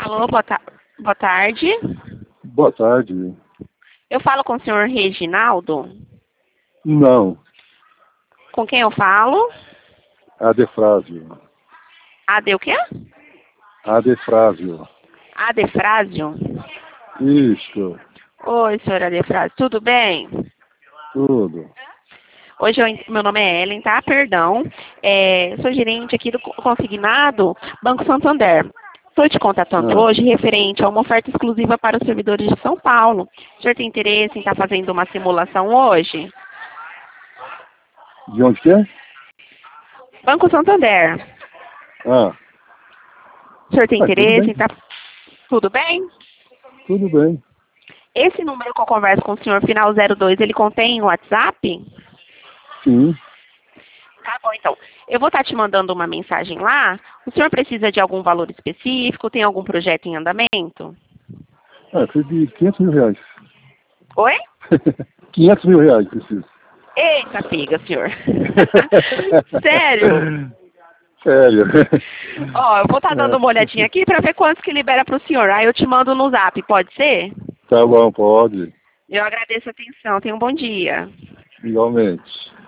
Alô, boa tarde. Boa tarde. Eu falo com o senhor Reginaldo? Não, Com quem eu falo? Adefrásio. Ade o quê? Adefrásio. Adefrásio? Isso, Oi, senhor Adefrásio, tudo bem? tudo. Hoje meu nome é Ellen, tá? Perdão. Sou gerente aqui do Consignado Banco Santander. Estou te contatando Ah, hoje referente a uma oferta exclusiva para os servidores de São Paulo. O senhor tem interesse em estar fazendo uma simulação hoje? de onde que é? Banco Santander. Ah, O senhor tem tudo interesse em bem, estar... Tudo bem? tudo bem. Esse número que eu converso com o senhor, final 02, ele contém o WhatsApp? Sim, Tá bom, então. Eu vou estar te mandando uma mensagem lá. O senhor precisa de algum valor específico? Tem algum projeto em andamento? precisa de 500 mil reais. Oi? 500 mil reais, preciso. Eita, pega, senhor. Sério? Sério. Ó, eu vou estar dando uma É. olhadinha aqui para ver quantos que libera para o senhor. Aí eu te mando no zap, pode ser? Tá bom, pode. Eu agradeço a atenção. Tenha um bom dia. Igualmente.